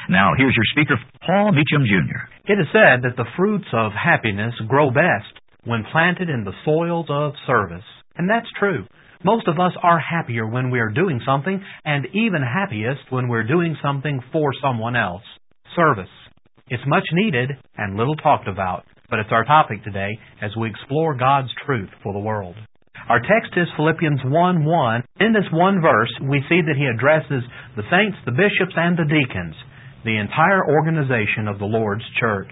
Now, here's your speaker, Paul Meacham, Jr. It is said that the fruits of happiness grow best when planted in the soils of service. And that's true. Most of us are happier when we are doing something, and even happiest when we're doing something for someone else. Service. It's much needed and little talked about, but it's our topic today as we explore God's truth for the world. Our text is Philippians 1:1. In this one verse, we see that he addresses the saints, the bishops, and the deacons, the entire organization of the Lord's church.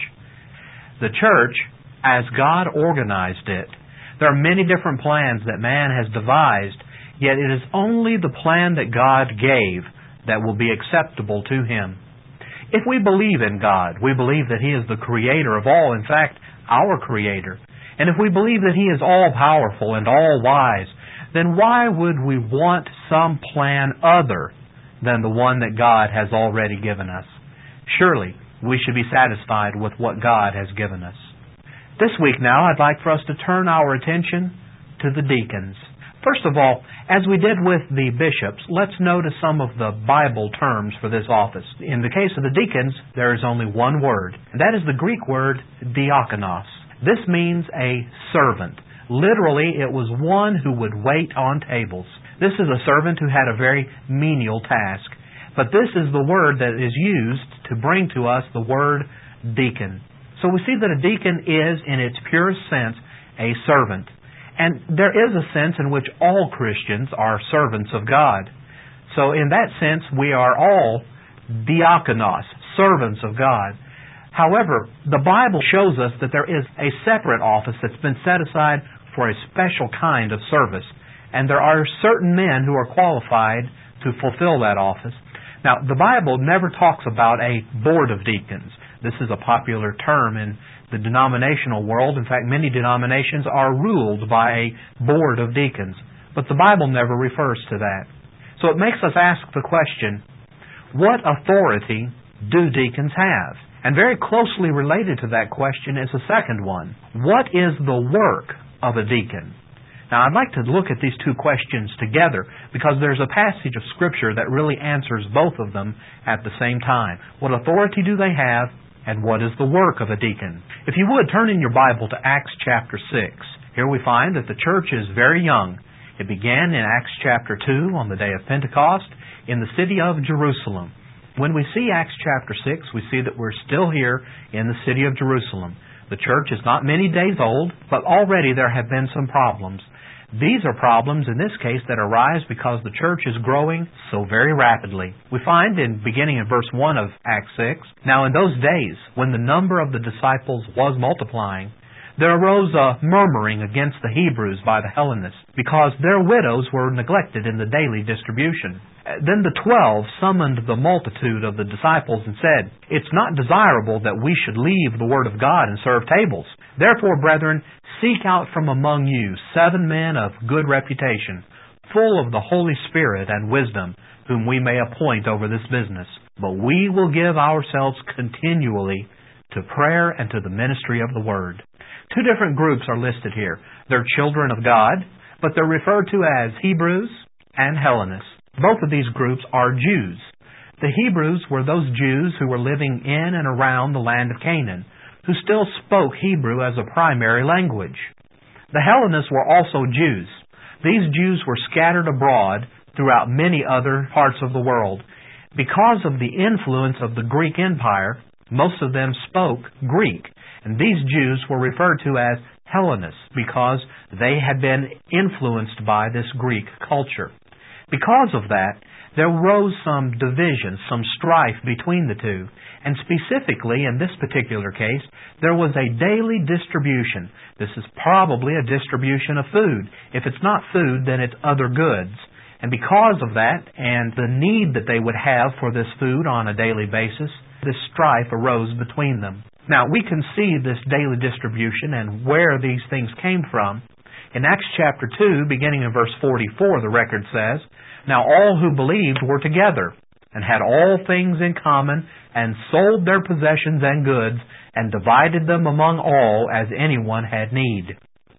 The church, as God organized it, there are many different plans that man has devised, yet it is only the plan that God gave that will be acceptable to Him. If we believe in God, we believe that He is the Creator of all, in fact, our Creator. And if we believe that He is all-powerful and all-wise, then why would we want some plan other than the one that God has already given us? Surely, we should be satisfied with what God has given us. This week now, I'd like for us to turn our attention to the deacons. First of all, as we did with the bishops, let's notice some of the Bible terms for this office. In the case of the deacons, there is only one word, and that is the Greek word diakonos. This means a servant. Literally, it was one who would wait on tables. This is a servant who had a very menial task. But this is the word that is used to bring to us the word deacon. So we see that a deacon is, in its purest sense, a servant. And there is a sense in which all Christians are servants of God. So in that sense, we are all diakonos, servants of God. However, the Bible shows us that there is a separate office that's been set aside for a special kind of service. And there are certain men who are qualified to fulfill that office. Now, the Bible never talks about a board of deacons. This is a popular term in the denominational world. In fact, many denominations are ruled by a board of deacons. But the Bible never refers to that. So it makes us ask the question, what authority do deacons have? And very closely related to that question is the second one. What is the work of a deacon? Now, I'd like to look at these two questions together because there's a passage of Scripture that really answers both of them at the same time. What authority do they have, and what is the work of a deacon? If you would, turn in your Bible to Acts chapter 6. Here we find that the church is very young. It began in Acts chapter 2 on the day of Pentecost in the city of Jerusalem. When we see Acts chapter 6, we see that we're still here in the city of Jerusalem. The church is not many days old, but already there have been some problems. These are problems, in this case, that arise because the church is growing so very rapidly. We find, beginning in verse 1 of Acts 6, "Now in those days, when the number of the disciples was multiplying, there arose a murmuring against the Hebrews by the Hellenists, because their widows were neglected in the daily distribution. Then the 12 summoned the multitude of the disciples and said, 'It's not desirable that we should leave the Word of God and serve tables. Therefore, brethren, seek out from among you 7 men of good reputation, full of the Holy Spirit and wisdom, whom we may appoint over this business. But we will give ourselves continually to prayer and to the ministry of the Word.'" Two different groups are listed here. They're children of God, but they're referred to as Hebrews and Hellenists. Both of these groups are Jews. The Hebrews were those Jews who were living in and around the land of Canaan, who still spoke Hebrew as a primary language. The Hellenists were also Jews. These Jews were scattered abroad throughout many other parts of the world. Because of the influence of the Greek Empire, most of them spoke Greek, and these Jews were referred to as Hellenists because they had been influenced by this Greek culture. Because of that, there arose some division, some strife between the two. And specifically, in this particular case, there was a daily distribution. This is probably a distribution of food. If it's not food, then it's other goods. And because of that, and the need that they would have for this food on a daily basis, this strife arose between them. Now, we can see this daily distribution and where these things came from. In Acts chapter 2, beginning in verse 44, the record says, "Now all who believed were together, and had all things in common, and sold their possessions and goods, and divided them among all as anyone had need."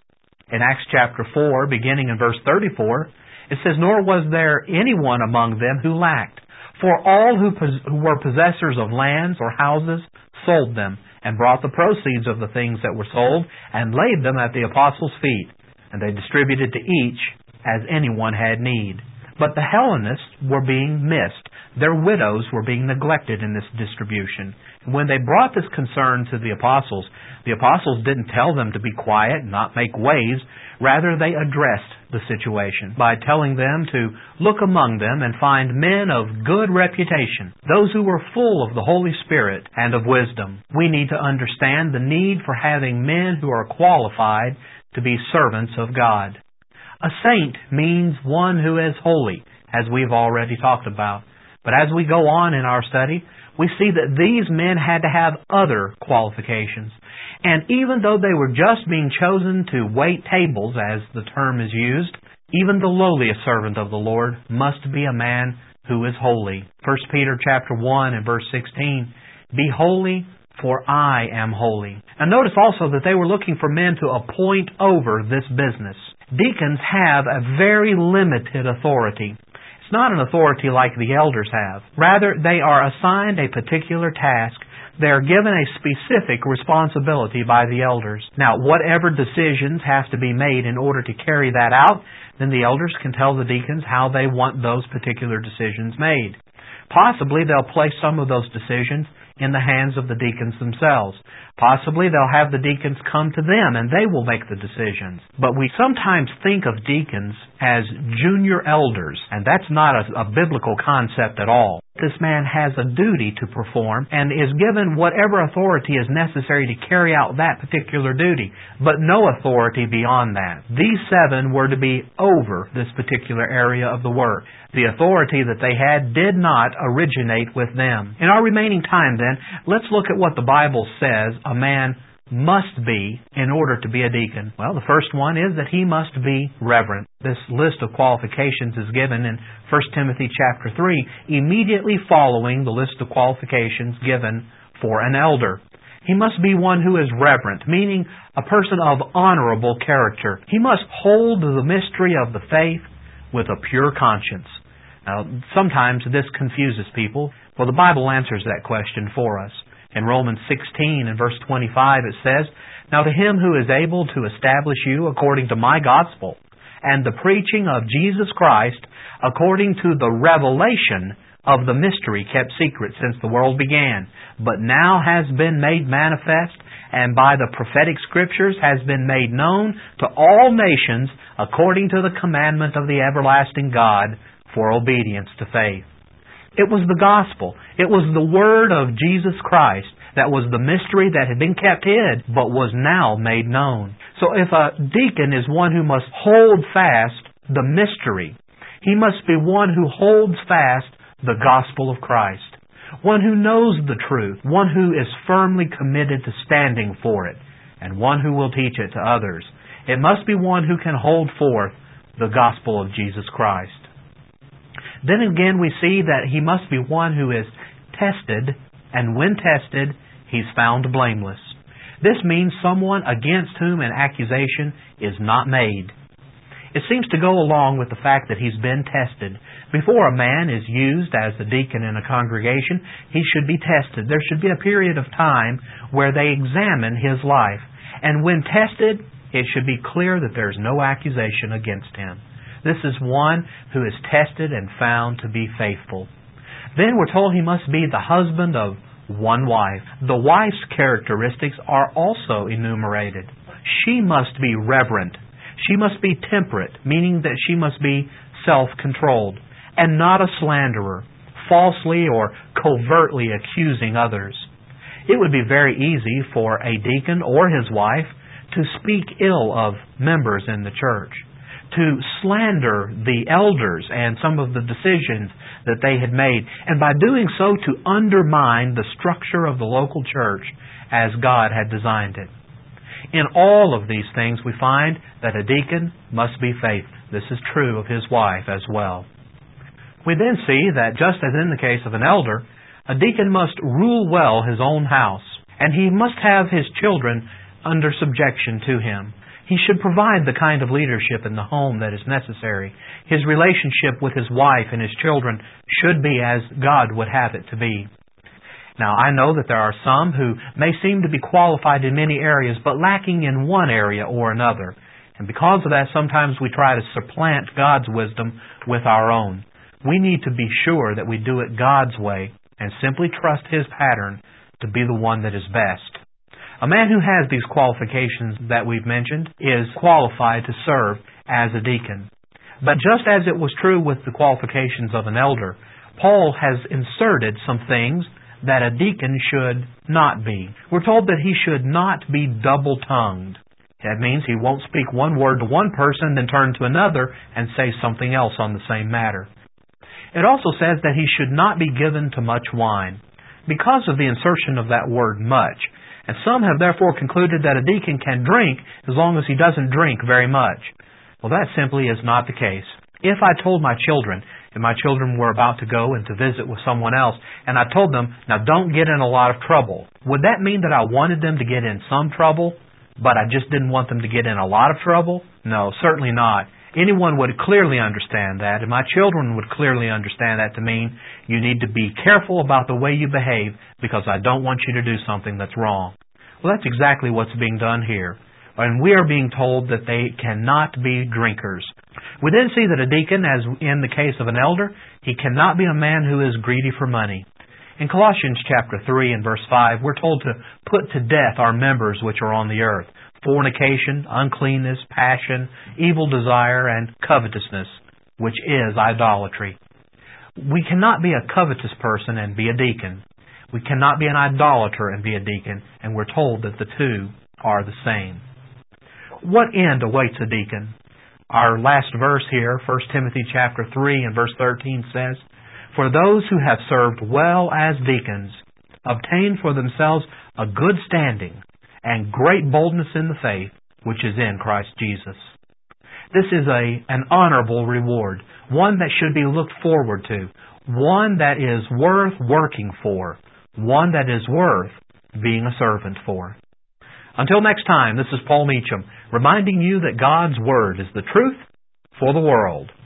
In Acts chapter 4, beginning in verse 34, it says, "Nor was there anyone among them who lacked, For all who were possessors of lands or houses sold them, and brought the proceeds of the things that were sold, and laid them at the apostles' feet, and they distributed to each as anyone had need. But the Hellenists were being missed. Their widows were being neglected in this distribution. When they brought this concern to the apostles didn't tell them to be quiet and not make waves. Rather, they addressed the situation by telling them to look among them and find men of good reputation, those who were full of the Holy Spirit and of wisdom. We need to understand the need for having men who are qualified to be servants of God. A saint means one who is holy, as we've already talked about. But as we go on in our study, we see that these men had to have other qualifications. And even though they were just being chosen to wait tables, as the term is used, even the lowliest servant of the Lord must be a man who is holy. 1 Peter chapter 1 and verse 16, "Be holy, for I am holy." And notice also that they were looking for men to appoint over this business. Deacons have a very limited authority. It's not an authority like the elders have. Rather, they are assigned a particular task. They are given a specific responsibility by the elders. Now, whatever decisions have to be made in order to carry that out, then the elders can tell the deacons how they want those particular decisions made. Possibly they'll place some of those decisions in the hands of the deacons themselves. Possibly they'll have the deacons come to them and they will make the decisions. But we sometimes think of deacons as junior elders, and that's not a biblical concept at all. This man has a duty to perform and is given whatever authority is necessary to carry out that particular duty, but no authority beyond that. These 7 were to be over this particular area of the work. The authority that they had did not originate with them. In our remaining time then, let's look at what the Bible says a man must be in order to be a deacon. Well, the first one is that he must be reverent. This list of qualifications is given in 1 Timothy chapter 3, immediately following the list of qualifications given for an elder. He must be one who is reverent, meaning a person of honorable character. He must hold the mystery of the faith with a pure conscience. Now, sometimes this confuses people. Well, the Bible answers that question for us. In Romans 16 and verse 25 it says, "Now to him who is able to establish you according to my gospel and the preaching of Jesus Christ according to the revelation of the mystery kept secret since the world began, but now has been made manifest, and by the prophetic scriptures has been made known to all nations according to the commandment of the everlasting God for obedience to faith." It was the gospel. It was the word of Jesus Christ that was the mystery that had been kept hid, but was now made known. So if a deacon is one who must hold fast the mystery, he must be one who holds fast the gospel of Christ, one who knows the truth, one who is firmly committed to standing for it, and one who will teach it to others. It must be one who can hold forth the gospel of Jesus Christ. Then again, we see that he must be one who is tested, and when tested, he's found blameless. This means someone against whom an accusation is not made. It seems to go along with the fact that he's been tested. Before a man is used as the deacon in a congregation, he should be tested. There should be a period of time where they examine his life. And when tested, it should be clear that there's no accusation against him. This is one who is tested and found to be faithful. Then we're told he must be the husband of one wife. The wife's characteristics are also enumerated. She must be reverent. She must be temperate, meaning that she must be self-controlled, and not a slanderer, falsely or covertly accusing others. It would be very easy for a deacon or his wife to speak ill of members in the church, to slander the elders and some of the decisions that they had made, and by doing so to undermine the structure of the local church as God had designed it. In all of these things we find that a deacon must be faithful. This is true of his wife as well. We then see that just as in the case of an elder, a deacon must rule well his own house, and he must have his children under subjection to him. He should provide the kind of leadership in the home that is necessary. His relationship with his wife and his children should be as God would have it to be. Now, I know that there are some who may seem to be qualified in many areas, but lacking in one area or another. And because of that, sometimes we try to supplant God's wisdom with our own. We need to be sure that we do it God's way and simply trust His pattern to be the one that is best. A man who has these qualifications that we've mentioned is qualified to serve as a deacon. But just as it was true with the qualifications of an elder, Paul has inserted some things that a deacon should not be. We're told that he should not be double-tongued. That means he won't speak one word to one person, then turn to another and say something else on the same matter. It also says that he should not be given to much wine, because of the insertion of that word much. And some have therefore concluded that a deacon can drink as long as he doesn't drink very much. Well, that simply is not the case. If I told my children, and my children were about to go and to visit with someone else, and I told them, now don't get in a lot of trouble, would that mean that I wanted them to get in some trouble, but I just didn't want them to get in a lot of trouble? No, certainly not. Anyone would clearly understand that, and my children would clearly understand that to mean you need to be careful about the way you behave because I don't want you to do something that's wrong. Well, that's exactly what's being done here. And we are being told that they cannot be drinkers. We then see that a deacon, as in the case of an elder, he cannot be a man who is greedy for money. In Colossians chapter 3 and verse 5, we're told to put to death our members which are on the earth: fornication, uncleanness, passion, evil desire, and covetousness, which is idolatry. We cannot be a covetous person and be a deacon. We cannot be an idolater and be a deacon, and we're told that the two are the same. What end awaits a deacon? Our last verse here, 1 Timothy chapter 3 and verse 13 says, "For those who have served well as deacons obtain for themselves a good standing and great boldness in the faith, which is in Christ Jesus." This is an honorable reward, one that should be looked forward to, one that is worth working for, one that is worth being a servant for. Until next time, this is Paul Meacham, reminding you that God's Word is the truth for the world.